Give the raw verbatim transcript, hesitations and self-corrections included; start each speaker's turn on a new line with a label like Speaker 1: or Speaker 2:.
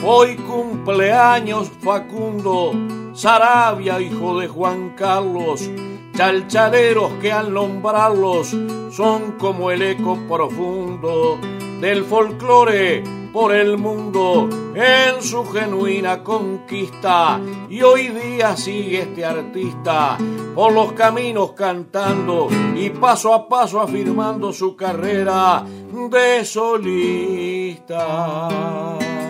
Speaker 1: Hoy cumpleaños Facundo Saravia, hijo de Juan Carlos. Chalchaleros que al nombrarlos son como el eco profundo del folclore por el mundo en su genuina conquista. Y hoy día sigue este artista por los caminos cantando y paso a paso afirmando su carrera de solista.